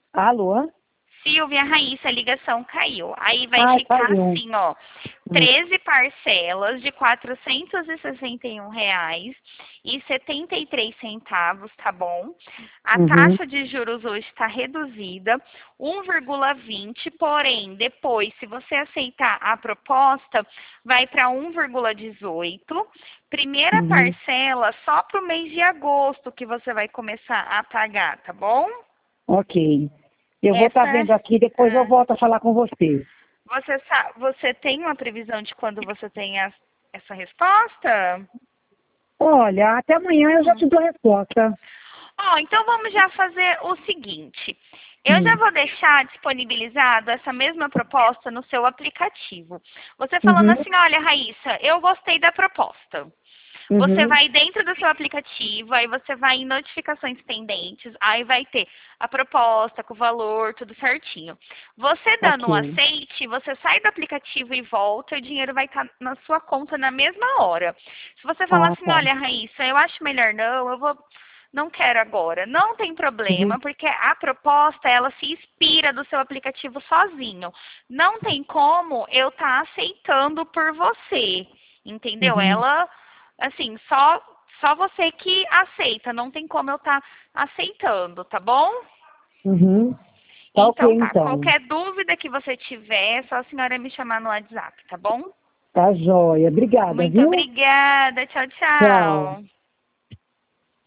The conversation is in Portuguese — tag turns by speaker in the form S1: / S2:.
S1: Alô?
S2: Silvia, Raíssa, a ligação caiu. Aí vai
S1: Ai,
S2: ficar
S1: caiu.
S2: assim, ó,
S1: Hum.
S2: 13 parcelas de R$ 461,73, tá bom? A
S1: Uhum.
S2: taxa de juros hoje está reduzida, 1,20, porém, depois, se você aceitar a proposta, vai para 1,18. Primeira
S1: Uhum.
S2: parcela só para o mês de agosto que você vai começar a pagar, tá bom?
S1: Ok. Eu vou estar
S2: Essa.
S1: vendo aqui, depois eu
S2: ah,
S1: volto a falar com você.
S2: você tem uma previsão de quando você tem essa resposta?
S1: Olha, até amanhã eu já te
S2: Hum.
S1: dou a resposta.
S2: Ó, então vamos já fazer o seguinte. Eu já
S1: Hum.
S2: vou deixar disponibilizado essa mesma proposta no seu aplicativo. Você falando
S1: Uhum.
S2: assim, olha, Raíssa, eu gostei da proposta. Você
S1: Uhum.
S2: vai dentro do seu aplicativo, aí você vai em notificações pendentes, aí vai ter a proposta com o valor, tudo certinho. Você dando um
S1: Ok.
S2: aceite, você sai do aplicativo e volta, e o dinheiro vai estar na sua conta na mesma hora. Se você falar
S1: Ah,
S2: assim,
S1: tá.
S2: olha, Raíssa, eu acho melhor não quero agora. Não tem
S1: Uhum.
S2: problema, porque a proposta, ela se inspira do seu aplicativo sozinho. Não tem como eu estar aceitando por você, entendeu?
S1: Uhum.
S2: Ela, assim, só você que aceita, não tem como eu estar aceitando, tá bom?
S1: Uhum. Tá ok,
S2: Então tá,
S1: então.
S2: qualquer dúvida que você tiver, é só a senhora me chamar no WhatsApp, tá bom?
S1: Tá joia. Obrigada,
S2: Muito
S1: viu?
S2: obrigada, tchau,
S1: Tchau.
S2: tchau.